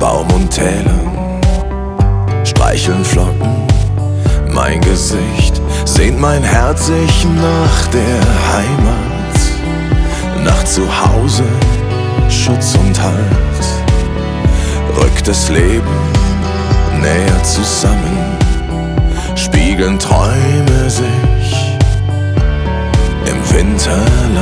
Baum und Tälern streicheln Flocken mein Gesicht, sehnt mein Herz sich nach der Heimat, nach Zuhause, Schutz und Halt. Rückt das Leben näher zusammen, spiegeln Träume sich im Winterland.